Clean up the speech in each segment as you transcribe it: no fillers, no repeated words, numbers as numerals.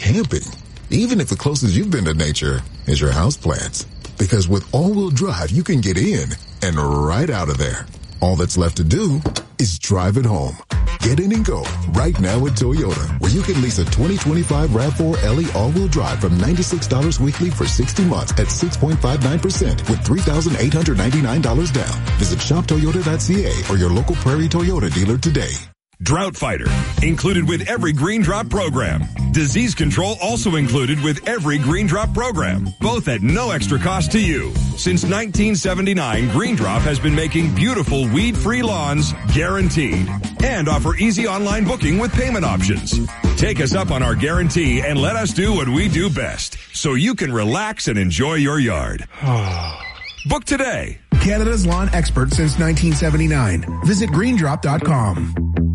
camping, even if the closest you've been to nature is your houseplants. Because with all-wheel drive, you can get in and right out of there. All that's left to do is drive it home. Get in and go right now at Toyota, where you can lease a 2025 RAV4 LE all-wheel drive from $96 weekly for 60 months at 6.59% with $3,899 down. Visit shoptoyota.ca or your local Prairie Toyota dealer today. Drought Fighter, included with every Green Drop program. Disease control also included with every Green Drop program, both at no extra cost to you. Since 1979, Green Drop has been making beautiful weed-free lawns guaranteed and offer easy online booking with payment options. Take us up on our guarantee and let us do what we do best so you can relax and enjoy your yard. Book today. Canada's lawn expert since 1979. Visit greendrop.com.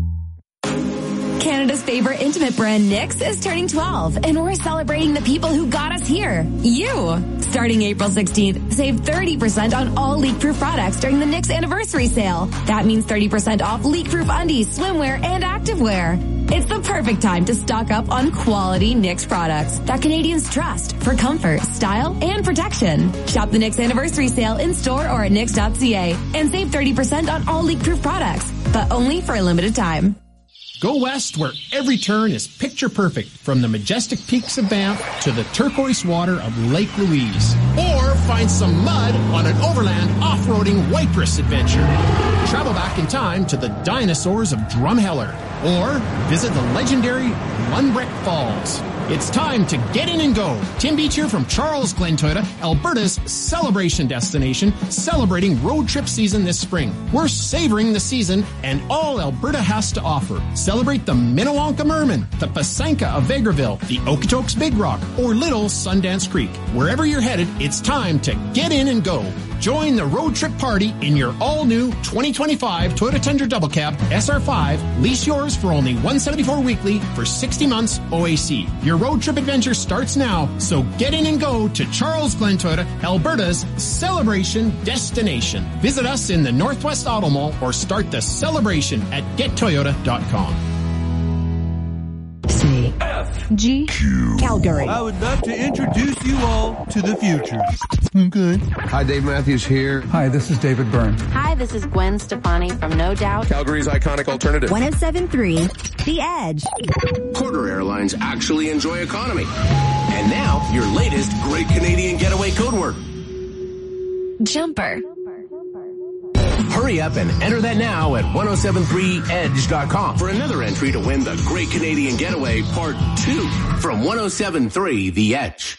Canada's favorite intimate brand, Knix, is turning 12, and we're celebrating the people who got us here. You! Starting April 16th, save 30% on all leak-proof products during the Knix anniversary sale. That means 30% off leak-proof undies, swimwear, and activewear. It's the perfect time to stock up on quality Knix products that Canadians trust for comfort, style, and protection. Shop the Knix anniversary sale in store or at knix.ca and save 30% on all leak-proof products, but only for a limited time. Go west where every turn is picture perfect, from the majestic peaks of Banff to the turquoise water of Lake Louise. Or find some mud on an overland off-roading Whitebrist adventure. Travel back in time to the dinosaurs of Drumheller. Or visit the legendary Lundbreck Falls. It's time to get in and go. Tim Beach here from Charles Glen Toyota, Alberta's celebration destination, celebrating road trip season this spring. We're savoring the season and all Alberta has to offer. Celebrate the Minnewanka Merman, the Pasanka of Vegreville, the Okotoks Big Rock, or Little Sundance Creek. Wherever you're headed, it's time to get in and go. Join the road trip party in your all-new 2025 Toyota Tundra Double Cab SR5. Lease yours for only $174 weekly for 60 months OAC. Your road trip adventure starts now, so get in and go to Charles Glen Toyota, Alberta's celebration destination. Visit us in the Northwest Auto Mall or start the celebration at gettoyota.com. G. Q. Calgary. I would love to introduce you all to the future. Good. Hi, Dave Matthews here. Hi, this is David Byrne. Hi, this is Gwen Stefani from No Doubt. Calgary's iconic alternative. 107.3 The Edge. Quarter Airlines actually enjoy economy. And now, your latest Great Canadian Getaway code word. Jumper. Hurry up and enter that now at 1073edge.com for another entry to win the Great Canadian Getaway Part 2 from 1073 The Edge.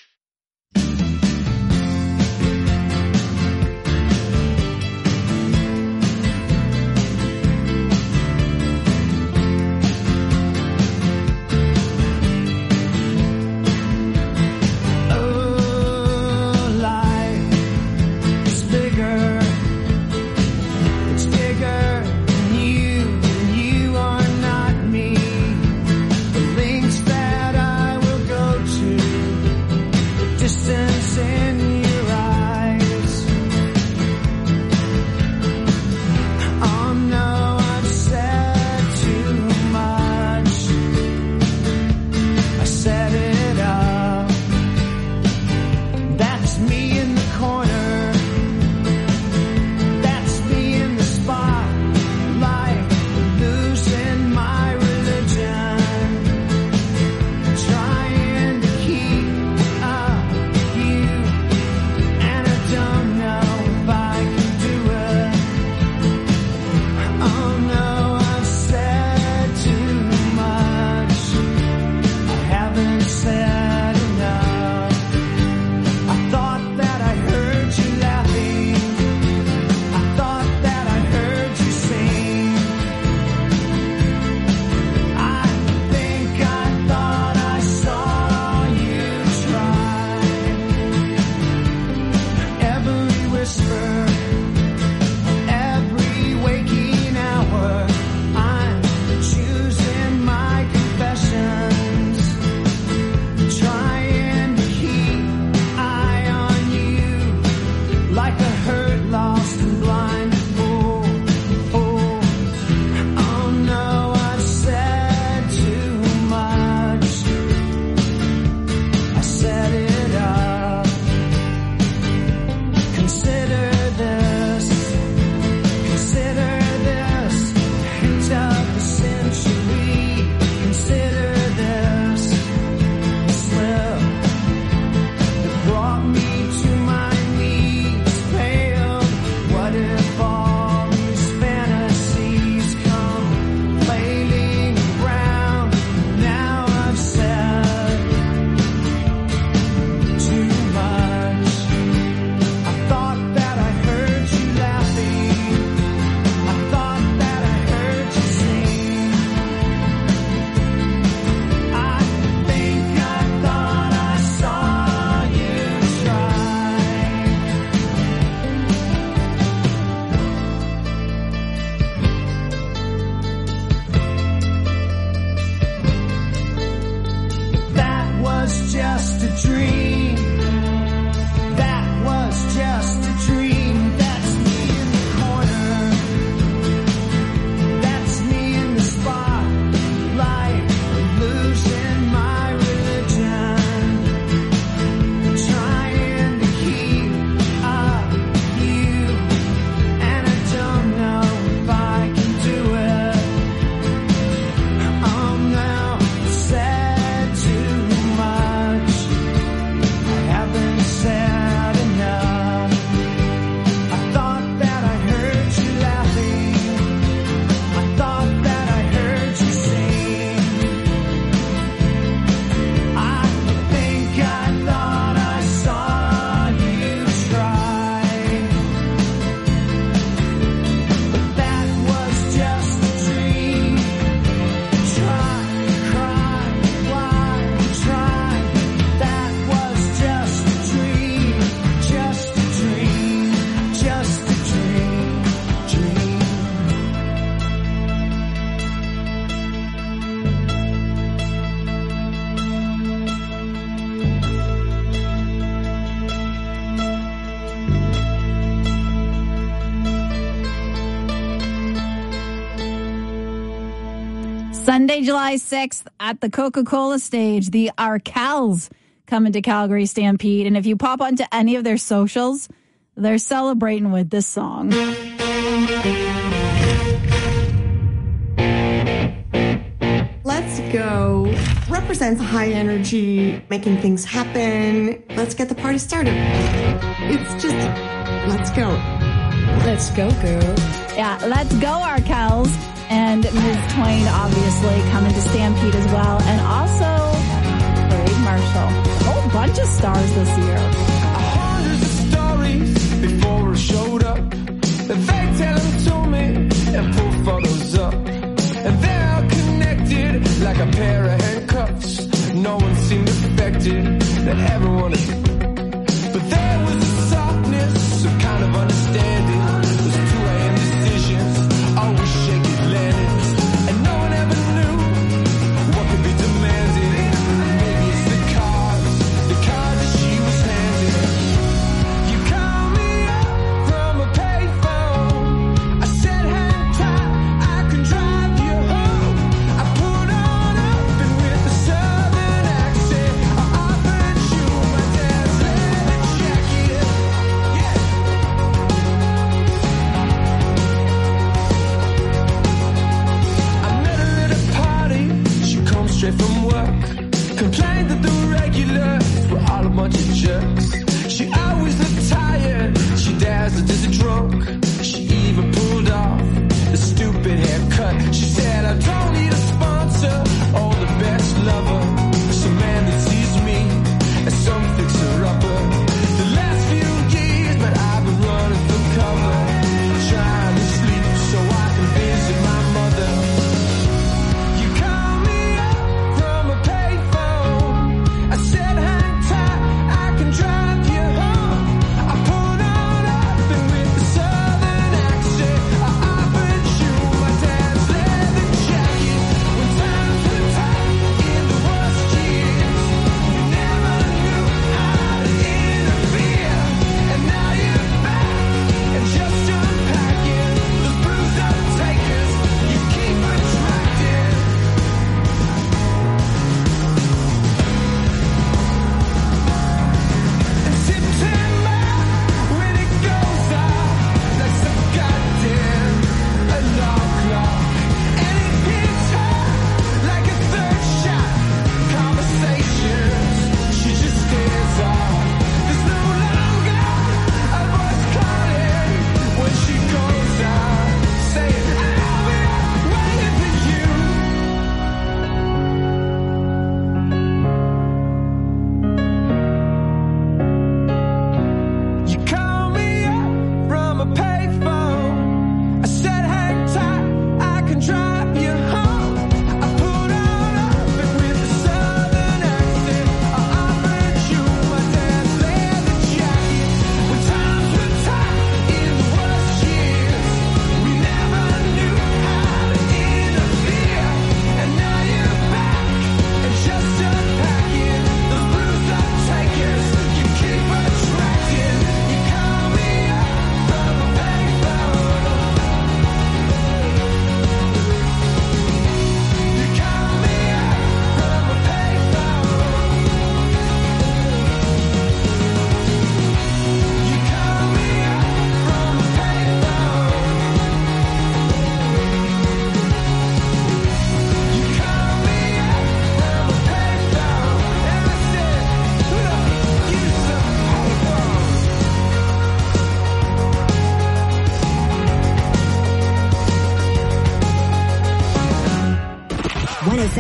dream. That was just a dream. That's me in the corner. That's me in the spotlight, losing my religion, trying to keep up with you, and I don't know if I can do it. I'm now said too much. I haven't said enough. I thought that I heard you laughing. I thought that I heard you sing. I think I thought I saw you try. But that was just a dream. Try, cry, why, try. That was just a dream. Just a dream. Just a dream. Dream. Sunday, July 6th at the Coca-Cola stage, the Arkells coming to Calgary Stampede. And if you pop onto any of their socials, they're celebrating with this song. Let's Go represents high energy, making things happen. Let's get the party started. It's just, let's go. Let's go, girl. Yeah, let's go, Arkells. And Ms. Twain, obviously, coming to Stampede as well. And also, Parade Marshall. A whole bunch of stars this year. Hundreds of stories before I showed up. They tell them to me and pull photos up. And they're all connected like a pair of handcuffs. No one seemed affected, that everyone is. But there was a softness, a kind of understanding. Those 2 a.m. decisions, always shaking landing. And no one ever knew what could be demanded. Maybe it's the cards that she was handed. You call me up from a payphone. I said hang tight, I can drive you home. I put on up and with a southern accent, I offered you my dad's leather jacket. Yeah.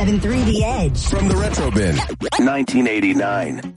107.3 The Edge. From the Retro Bin, 1989.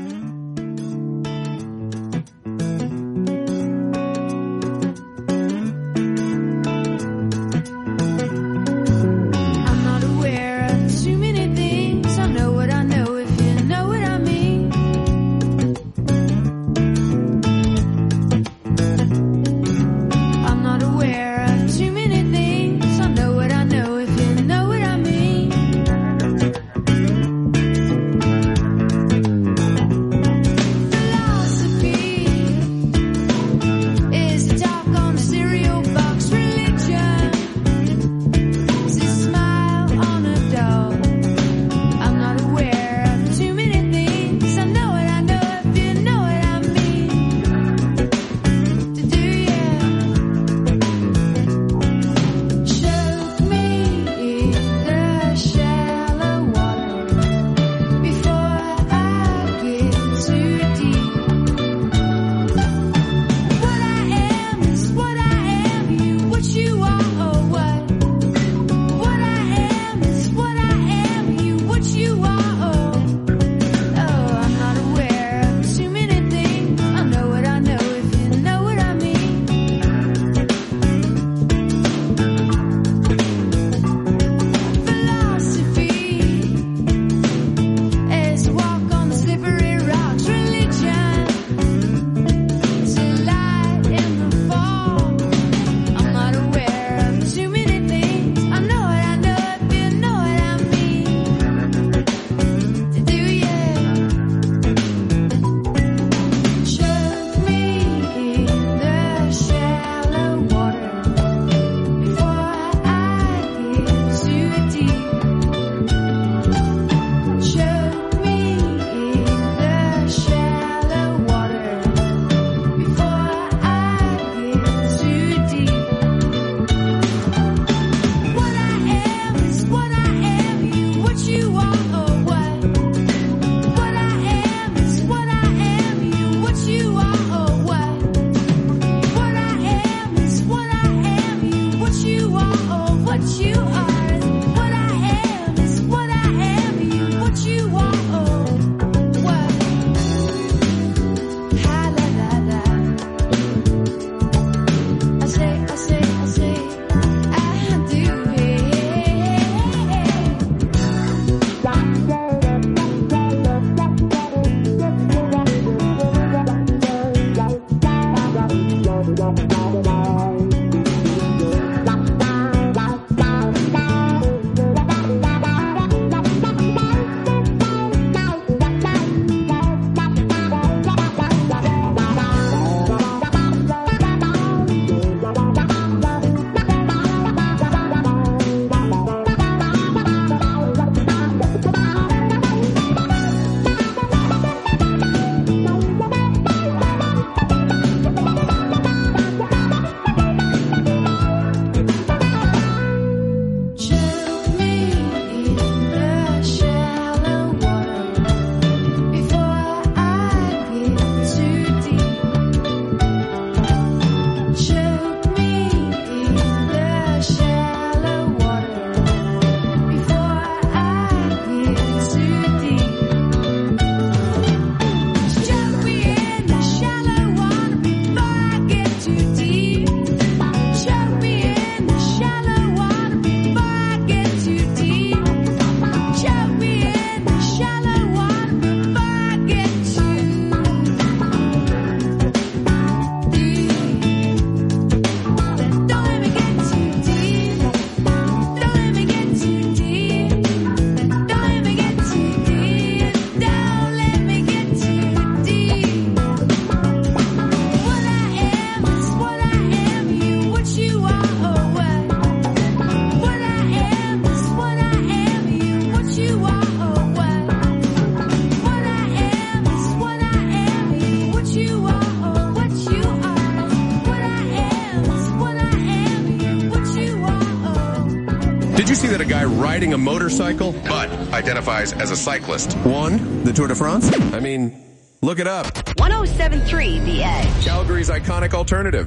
Did you see that a guy riding a motorcycle but identifies as a cyclist won the Tour de France? I mean, look it up. 107.3 The Edge. Calgary's iconic alternative.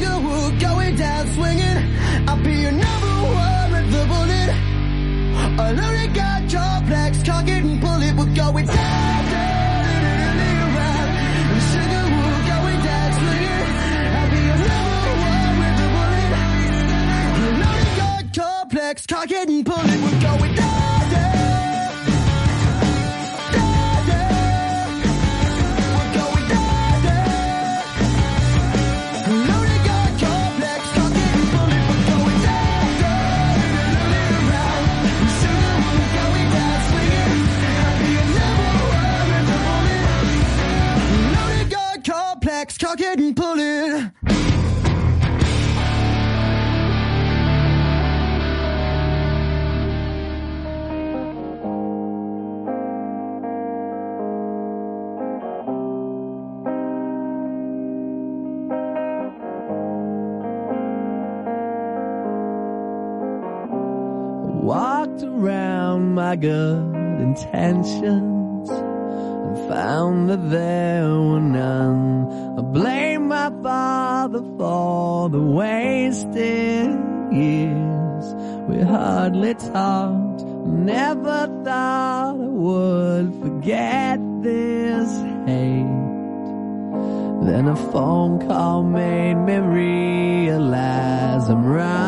Sugarwood going down swinging. I'll be your number one with the bullet. I only got complex, cock it and pull it. We're going down, down, around. Sugarwood going down swinging. I'll be your number one with the bullet. I only got complex, cock it and pull it. We're going down. Cock it and pull it. Walked around my good intentions and found that there were none. I blame my father for the wasted years. We hardly talked, never thought I would forget this hate. Then a phone call made me realize I'm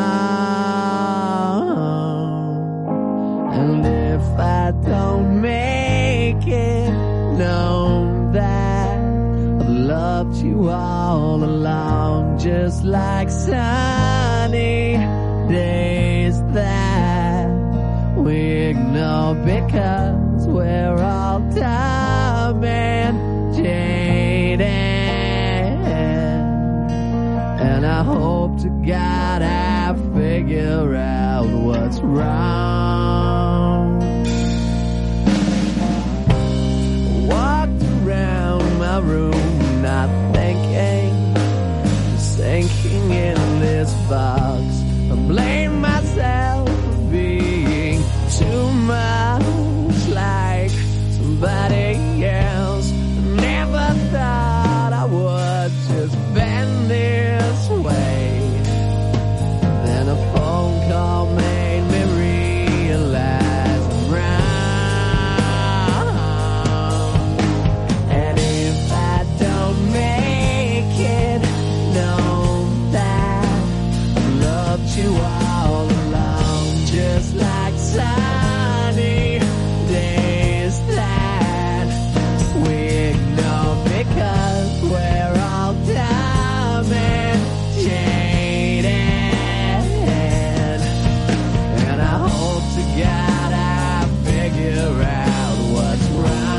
wrong. And if I don't make it known that I've loved you all along, just like sunny days that we ignore because we're all dumb and jaded. And I hope to God I figure out what's wrong. Walked around my room not thinking, sinking in this box. I blame myself for being too much like somebody else. Never thought I would just bend this way. Then a phone call made me realize I'm wrong. And if I don't make it known that I loved you all along, just like sunny days that we ignore because we're all dumb and jaded. And I hope to God I figure out what's wrong.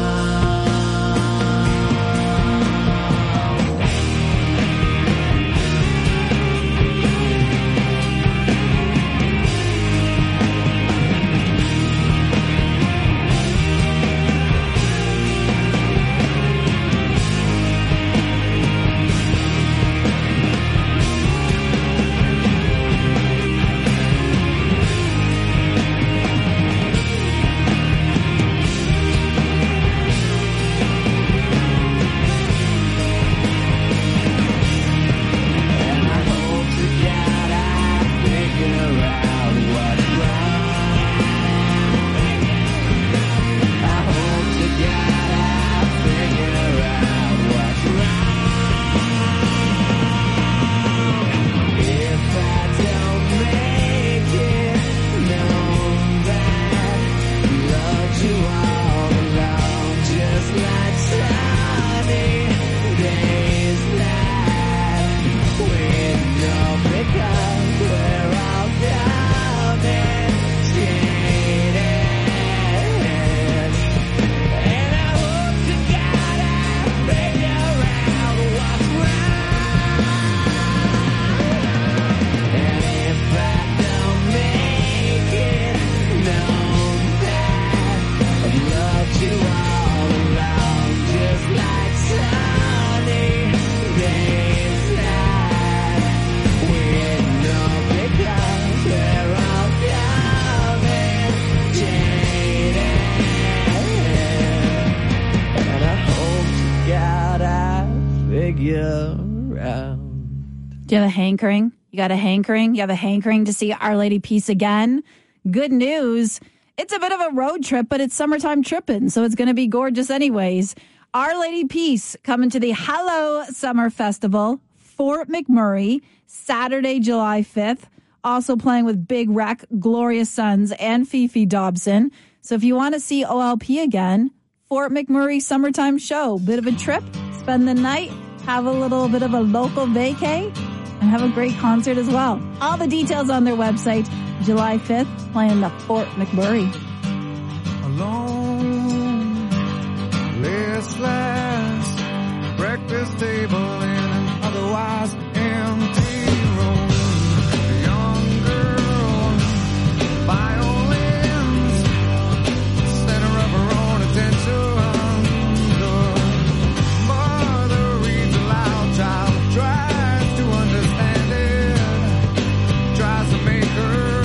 Figure out. Do you have a hankering? You got a hankering? You have a hankering to see Our Lady Peace again? Good news. It's a bit of a road trip, but it's summertime tripping, so it's going to be gorgeous anyways. Our Lady Peace coming to the Hallow Summer Festival, Fort McMurray, Saturday, July 5th. Also playing with Big Wreck, Gloria Sons, and Fifi Dobson. So if you want to see OLP again, Fort McMurray Summertime Show. Bit of a trip, spend the night, have a little bit of a local vacay, and have a great concert as well. All the details on their website. July 5th, playing the Fort McMurray. Alone, listless, breakfast table in an otherwise empty room. Young girl, violins, center of her own attention. Mother reads aloud, child tries to understand it, tries to make her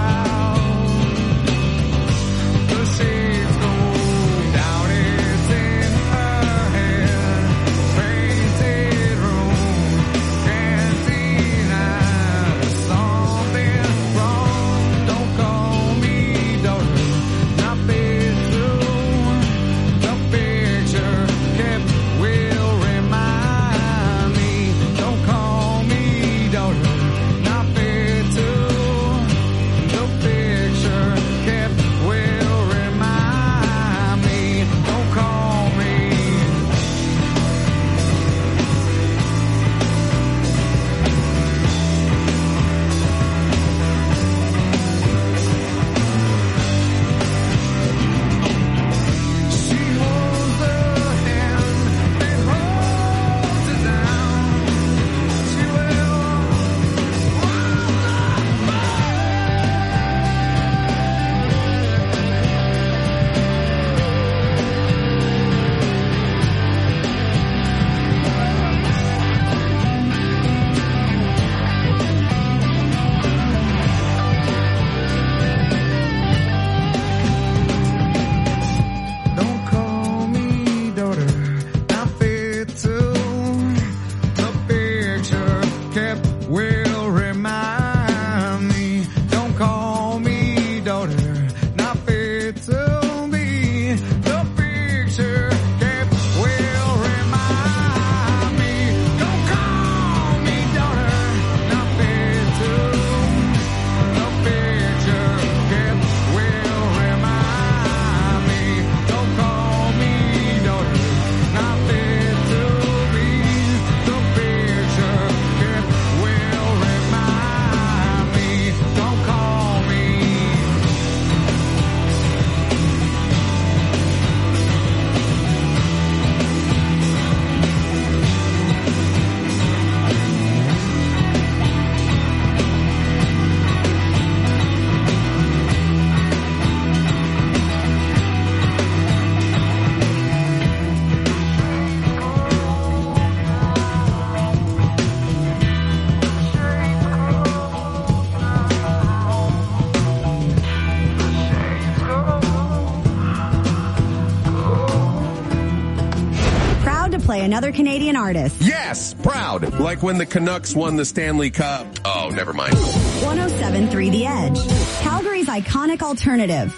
Another Canadian artist. Yes, proud. Like when the Canucks won the Stanley Cup. Oh, never mind. 107.3 The Edge. Calgary's iconic alternative.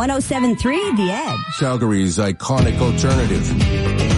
107.3 The Edge. Calgary's iconic alternative.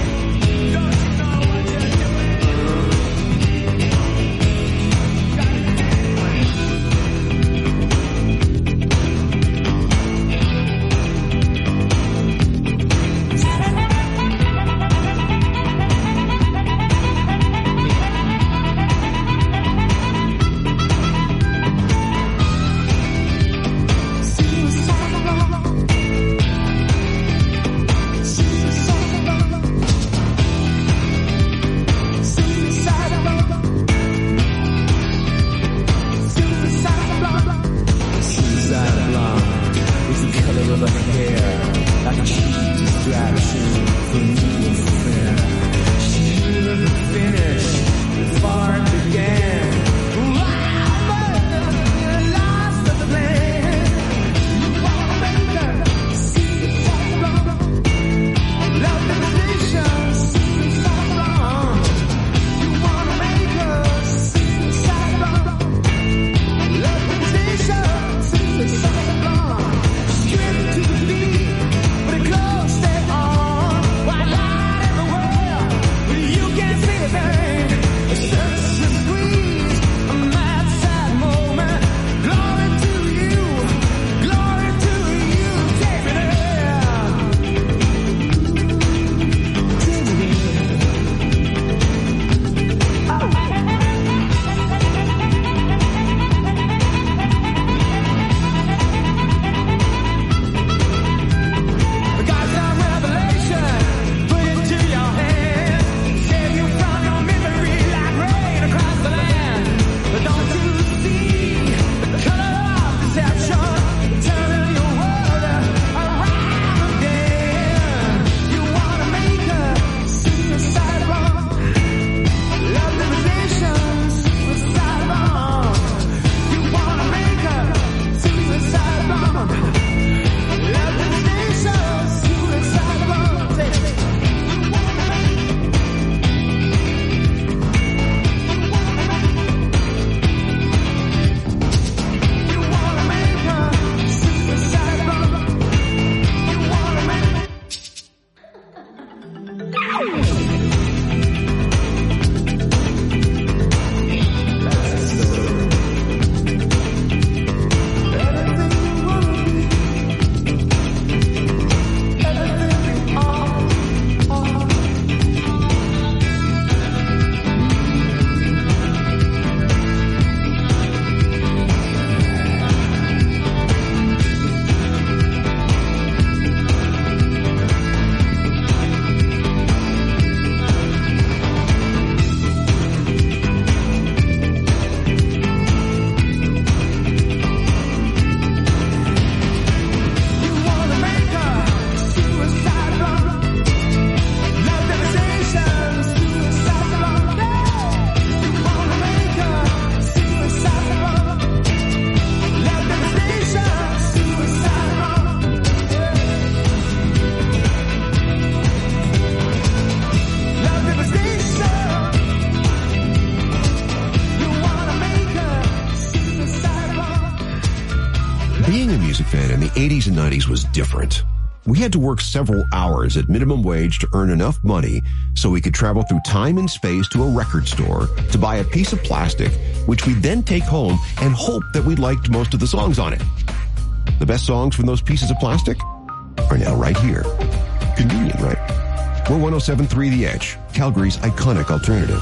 Being a music fan in the 80s and 90s was different. We had to work several hours at minimum wage to earn enough money so we could travel through time and space to a record store to buy a piece of plastic, which we'd then take home and hope that we liked most of the songs on it. The best songs from those pieces of plastic are now right here. Convenient, right? We're 107.3 The Edge, Calgary's iconic alternative.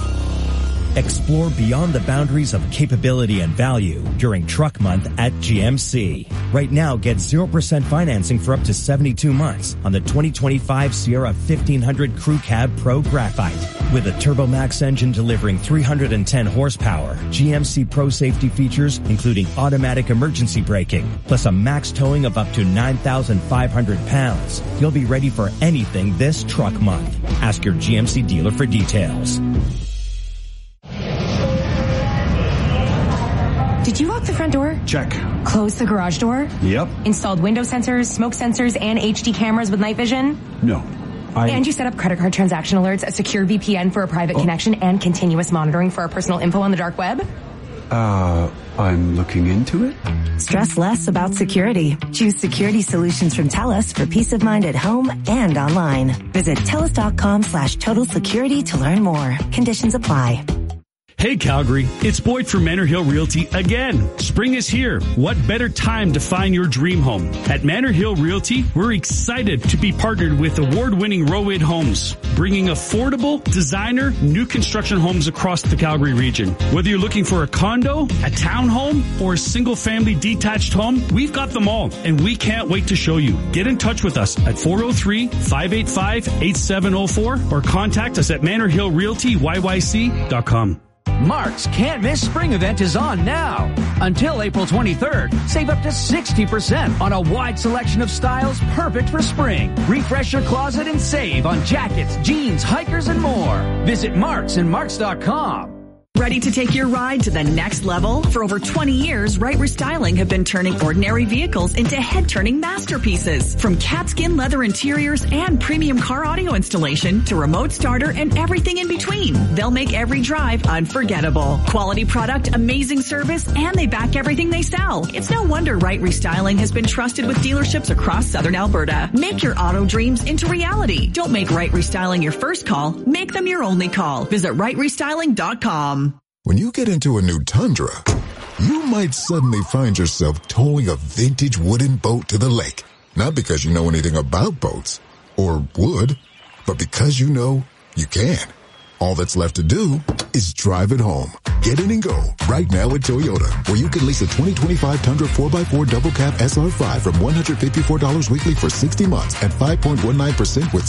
Explore beyond the boundaries of capability and value during Truck Month at GMC. Right now, get 0% financing for up to 72 months on the 2025 Sierra 1500 Crew Cab Pro Graphite. With a TurboMax engine delivering 310 horsepower, GMC Pro safety features including automatic emergency braking, plus a max towing of up to 9,500 pounds. You'll be ready for anything this Truck Month. Ask your GMC dealer for details. Did you lock the front door? Check. Close the garage door? Yep. Installed window sensors, smoke sensors, and HD cameras with night vision? No. And you set up credit card transaction alerts, a secure VPN for a private connection, and continuous monitoring for our personal info on the dark web? I'm looking into it. Stress less about security. Choose security solutions from TELUS for peace of mind at home and online. Visit TELUS.com/total security to learn more. Conditions apply. Hey Calgary, it's Boyd from Manor Hill Realty again. Spring is here. What better time to find your dream home? At Manor Hill Realty, we're excited to be partnered with award-winning RoWid Homes, bringing affordable, designer, new construction homes across the Calgary region. Whether you're looking for a condo, a townhome, or a single-family detached home, we've got them all, and we can't wait to show you. Get in touch with us at 403-585-8704 or contact us at manorhillrealtyyyc.com. Mark's Can't Miss Spring event is on now. Until April 23rd, save up to 60% on a wide selection of styles perfect for spring. Refresh your closet and save on jackets, jeans, hikers, and more. Visit Marks and Marks.com. Ready to take your ride to the next level? For over 20 years, Right Restyling have been turning ordinary vehicles into head-turning masterpieces. From catskin leather interiors and premium car audio installation to remote starter and everything in between, they'll make every drive unforgettable. Quality product, amazing service, and they back everything they sell. It's no wonder Right Restyling has been trusted with dealerships across southern Alberta. Make your auto dreams into reality. Don't make Right Restyling your first call. Make them your only call. Visit rightrestyling.com. When you get into a new Tundra, you might suddenly find yourself towing a vintage wooden boat to the lake. Not because you know anything about boats, or would, but because you know you can. All that's left to do is drive it home. Get in and go right now at Toyota, where you can lease a 2025 Tundra 4x4 double cab SR5 from $154 weekly for 60 months at 5.19% with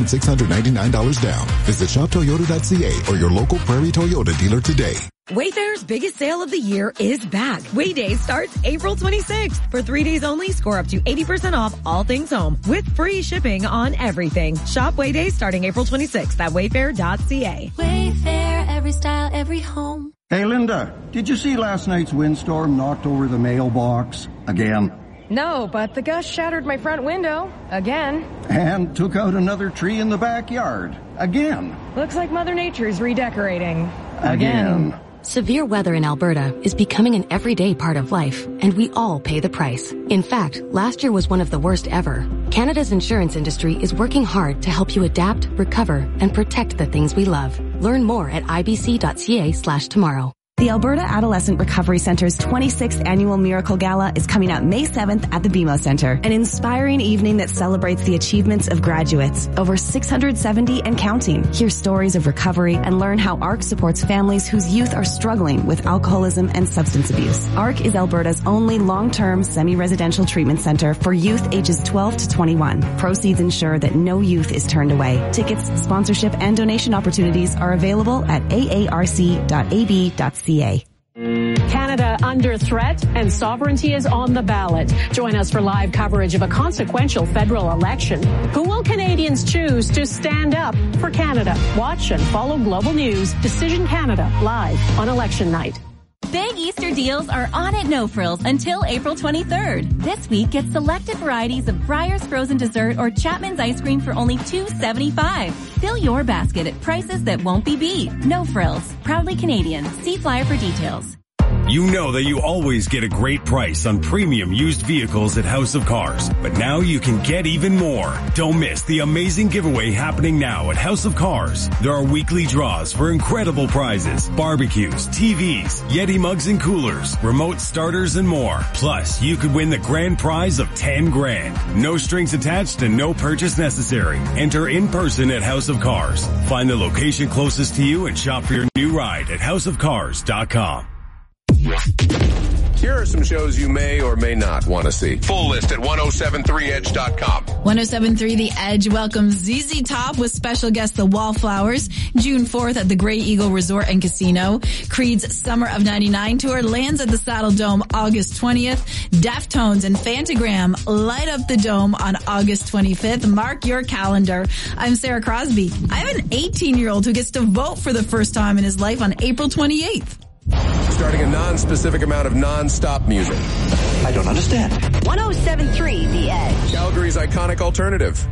$6,699 down. Visit shoptoyota.ca or your local Prairie Toyota dealer today. Wayfair's biggest sale of the year is back. Way Day starts April 26th. For 3 days only, score up to 80% off all things home with free shipping on everything. Shop Way Day starting April 26th at wayfair.ca. Wayfair, every style, every home. Hey, Linda, did you see last night's windstorm knocked over the mailbox again? No, but the gust shattered my front window again. And took out another tree in the backyard again. Looks like Mother Nature's redecorating again. Severe weather in Alberta is becoming an everyday part of life, and we all pay the price. In fact, last year was one of the worst ever. Canada's insurance industry is working hard to help you adapt, recover, and protect the things we love. Learn more at ibc.ca/tomorrow. The Alberta Adolescent Recovery Center's 26th Annual Miracle Gala is coming up May 7th at the BMO Center. An inspiring evening that celebrates the achievements of graduates, over 670 and counting. Hear stories of recovery and learn how ARC supports families whose youth are struggling with alcoholism and substance abuse. ARC is Alberta's only long-term semi-residential treatment center for youth ages 12 to 21. Proceeds ensure that no youth is turned away. Tickets, sponsorship, and donation opportunities are available at aarc.ab.ca. Canada under threat and sovereignty is on the ballot. Join us for live coverage of a consequential federal election. Who will Canadians choose to stand up for Canada? Watch and follow Global News Decision Canada live on election night. Big Easter deals are on at No Frills until April 23rd. This week, get selected varieties of Breyer's frozen dessert or Chapman's ice cream for only $2.75. Fill your basket at prices that won't be beat. No Frills. Proudly Canadian. See flyer for details. You know that you always get a great price on premium used vehicles at House of Cars, but now you can get even more. Don't miss the amazing giveaway happening now at House of Cars. There are weekly draws for incredible prizes, barbecues, TVs, Yeti mugs and coolers, remote starters, and more. Plus, you could win the grand prize of $10,000. No strings attached and no purchase necessary. Enter in person at House of Cars. Find the location closest to you and shop for your new ride at houseofcars.com. Here are some shows you may or may not want to see. Full list at 1073edge.com. 1073 The Edge welcomes ZZ Top with special guest The Wallflowers, June 4th at the Grey Eagle Resort and Casino. Creed's Summer of 99 tour lands at the Saddle Dome August 20th. Deftones and Phantogram light up the Dome on August 25th. Mark your calendar. I'm Sarah Crosby. I have an 18-year-old who gets to vote for the first time in his life on April 28th. Starting a non-specific amount of non-stop music. I don't understand. 1073 The Edge. Calgary's iconic alternative.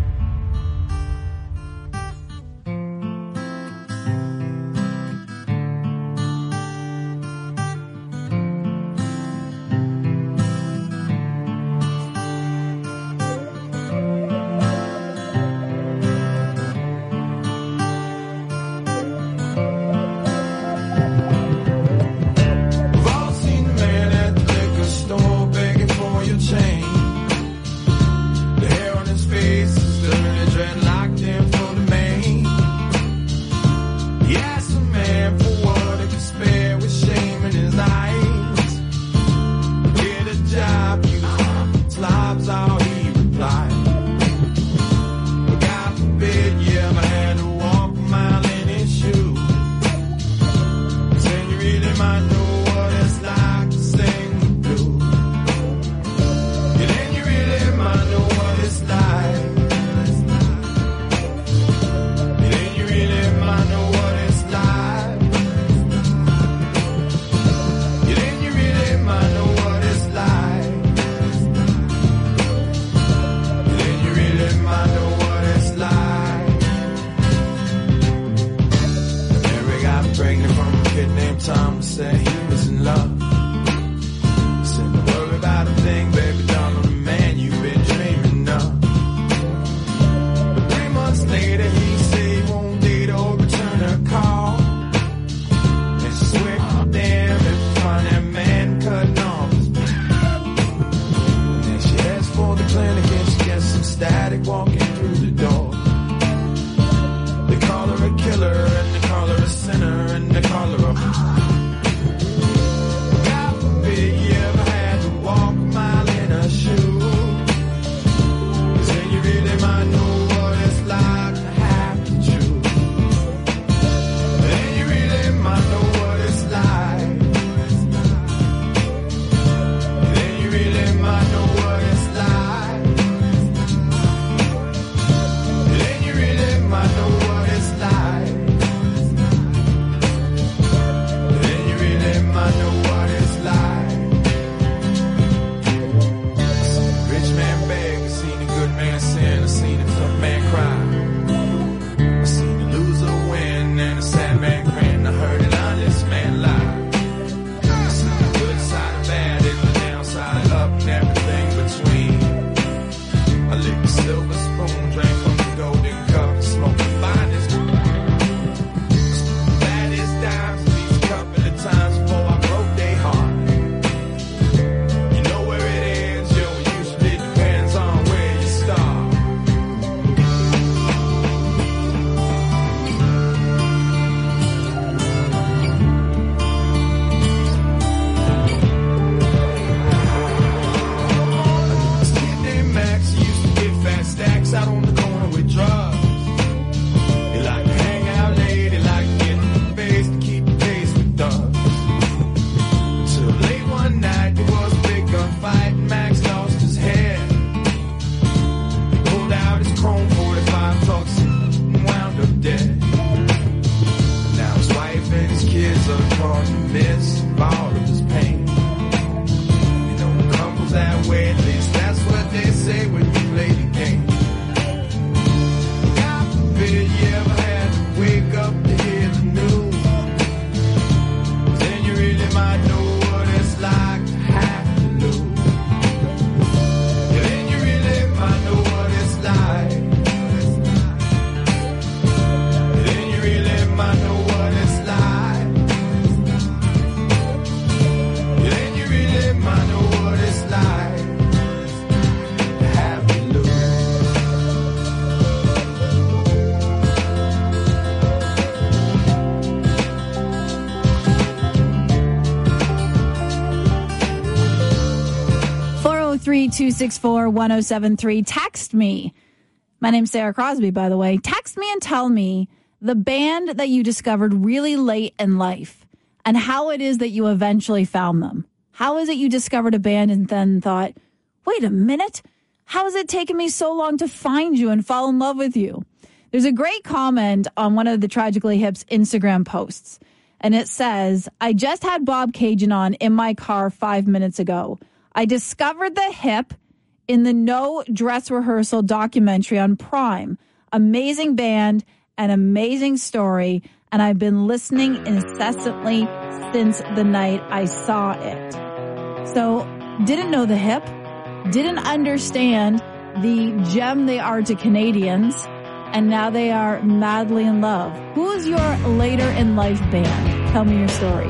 403-264-1073. Text me. My name's Sarah Crosby, by the way. Text me and tell me the band that you discovered really late in life and how it is that you eventually found them. How is it you discovered a band and then thought, wait a minute, how has it taken me so long to find you and fall in love with you? There's a great comment on one of the Tragically Hip's Instagram posts, and it says, I just had Bob Cajun on in my car 5 minutes ago. I discovered the Hip in the No Dress Rehearsal documentary on Prime. Amazing band, an amazing story, and I've been listening incessantly since the night I saw it. So, didn't know the Hip, didn't understand the gem they are to Canadians, and now they are madly in love. Who is your later in life band? Tell me your story.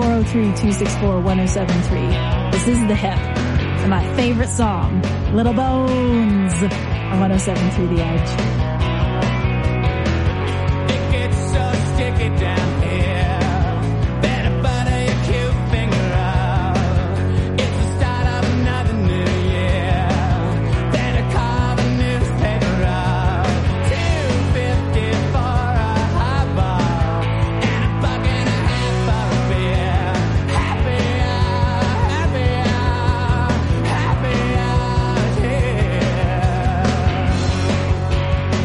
403-264-1073. This is the Hip. And my favorite song, Little Bones, on 107.3 The Edge. It gets so sticky down here. Better butter your cute finger out. It's the start of another new year. Better call the newspaper out. $2.50 for a highball and a $1.50 for a beer. Happy hour, happy hour, happy hour here.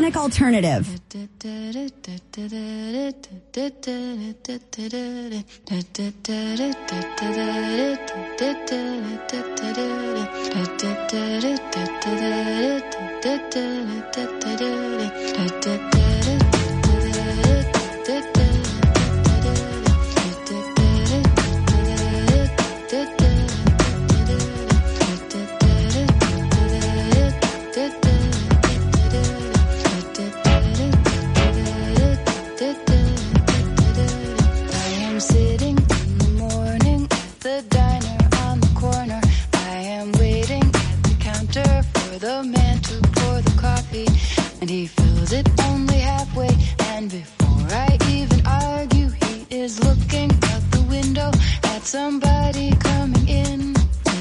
Iconic Alternative. The man to pour the coffee, and he fills it only halfway. And before I even argue, he is looking out the window at somebody coming in.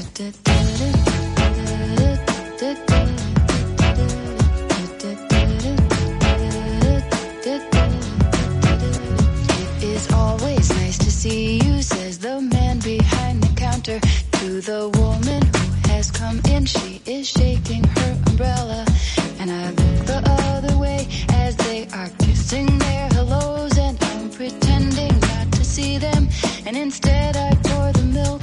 It is always nice to see you, says the man behind the counter to the woman who has come in. She is shaking her umbrella, and I look the other way as they are kissing their hellos, and I'm pretending not to see them, and instead I pour the milk.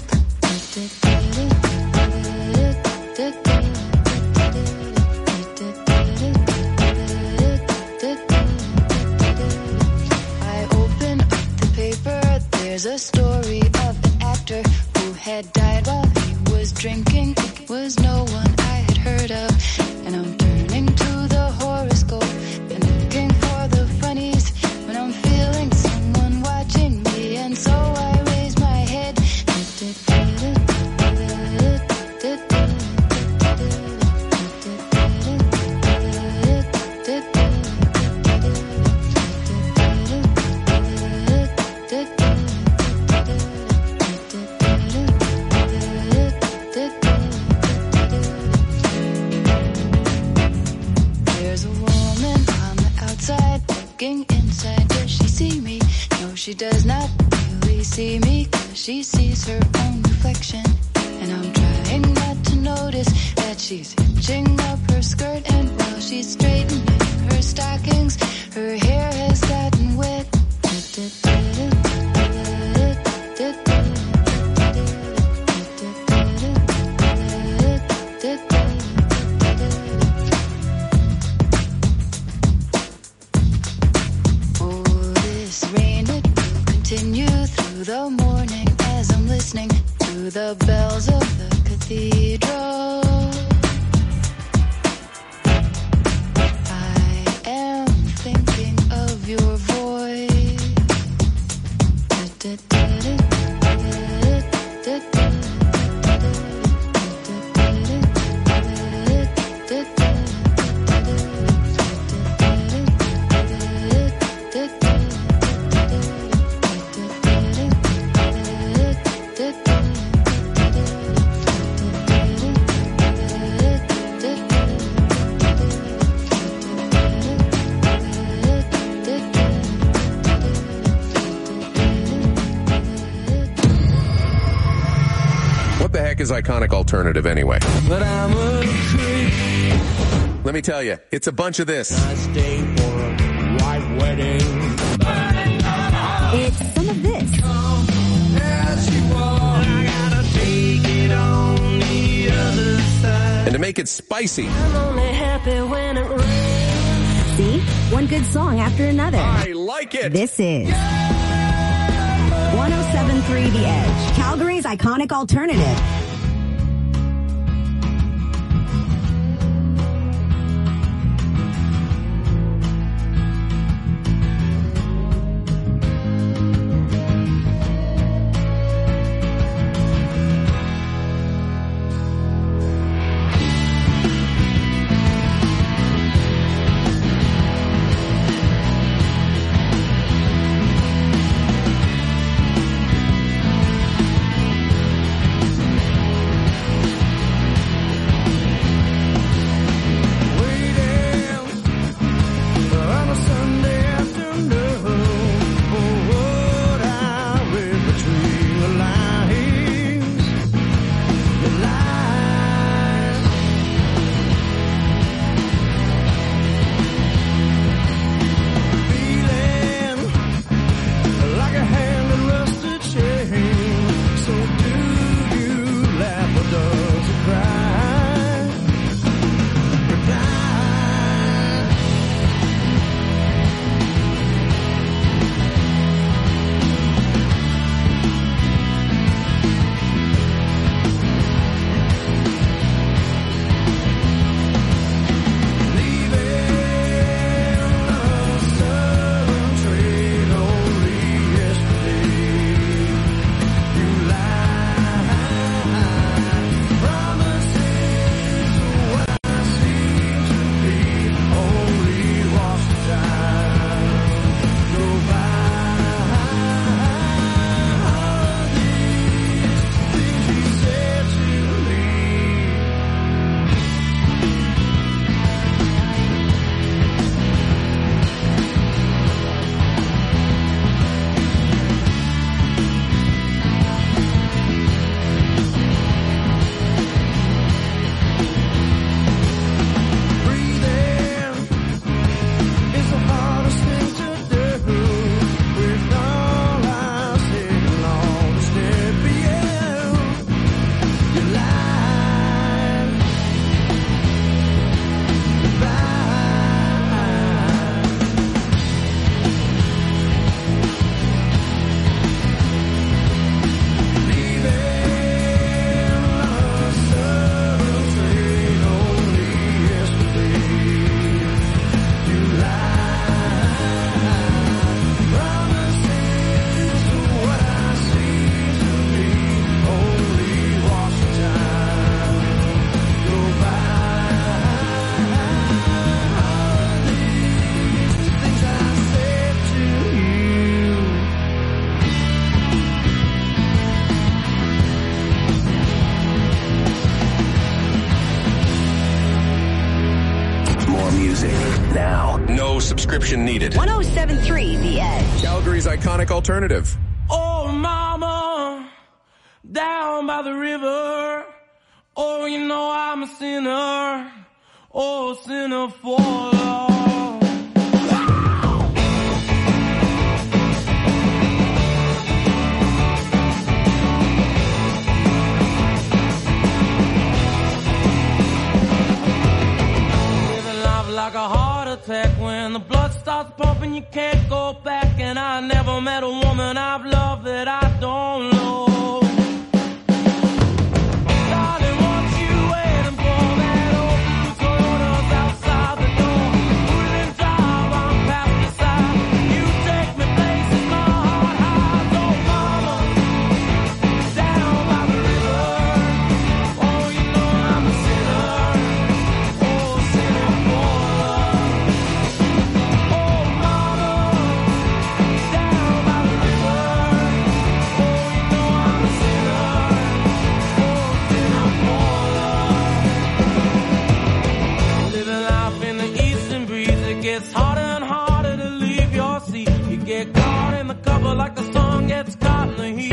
I open up the paper, there's a story of an actor who had died while he was drinking. It was no one I had heard of, and I'm turning to the horoscope and looking for the funnies when I'm feeling someone watching me, and so I raise my head. There's a woman on the outside looking inside. Does she see me? No, she does not really see me, 'cause she sees her own reflection. And I'm trying not to notice that she's hitching up her skirt, and while she's straightening her stockings, her hair has gotten wet. Continue through the morning as I'm listening to the bells of the cathedral. I am thinking of your voice. Is Iconic Alternative anyway? But I'm a creep. Let me tell you, it's a bunch of this. I stay for a white wedding. It's some of this. As you are, I gotta take it on the other side. And to make it spicy, I'm only happy when it rains. See? One good song after another. I like it. This is 107.3 The Edge, Calgary's Iconic Alternative. prescription needed. 107.3 The Edge. Calgary's iconic alternative. Oh, mama, down by the river. Oh, you know I'm a sinner. Oh, sinner for love. Like a heart attack when the blood starts pumping, you can't go back. And I never met a woman I've loved that I don't know. Darling, what you waiting for? That old blue Toyota's outside the door. Wouldn't drive on past the side. You take me places my heart hides. Oh, mama, down by the river. Oh, you know I'm a sinner. Oh, sinner for it's harder and harder to leave your seat. You get caught in the cover like the song gets caught in the heat.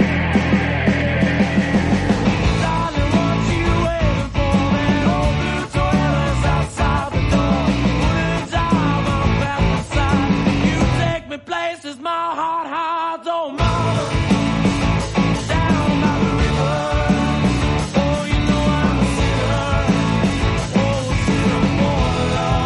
Darling, what you waiting for? That old blue Toyota's outside the door. Wouldn't drive on past the side. You take me places my heart hides. Oh, mama, down by the river. Oh, you know I'm a sinner. Oh, sinner for love.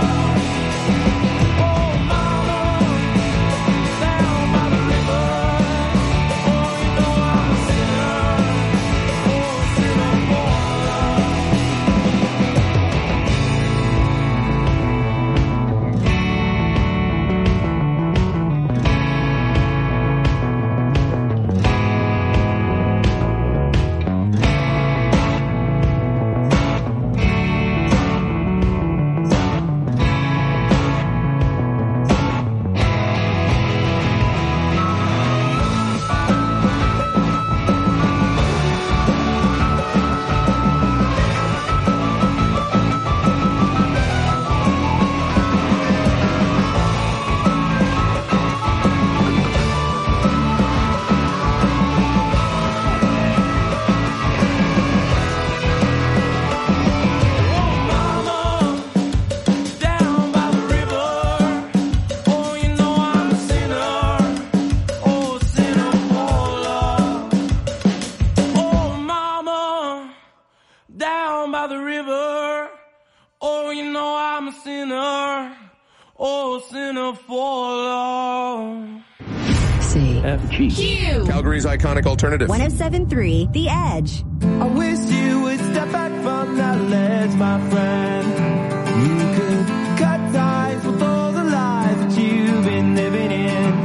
Down by the river. Oh, you know I'm a sinner. Oh, sinner for love. CFG. Calgary's iconic alternative. 107.3 The Edge. I wish you would step back from that ledge, my friend.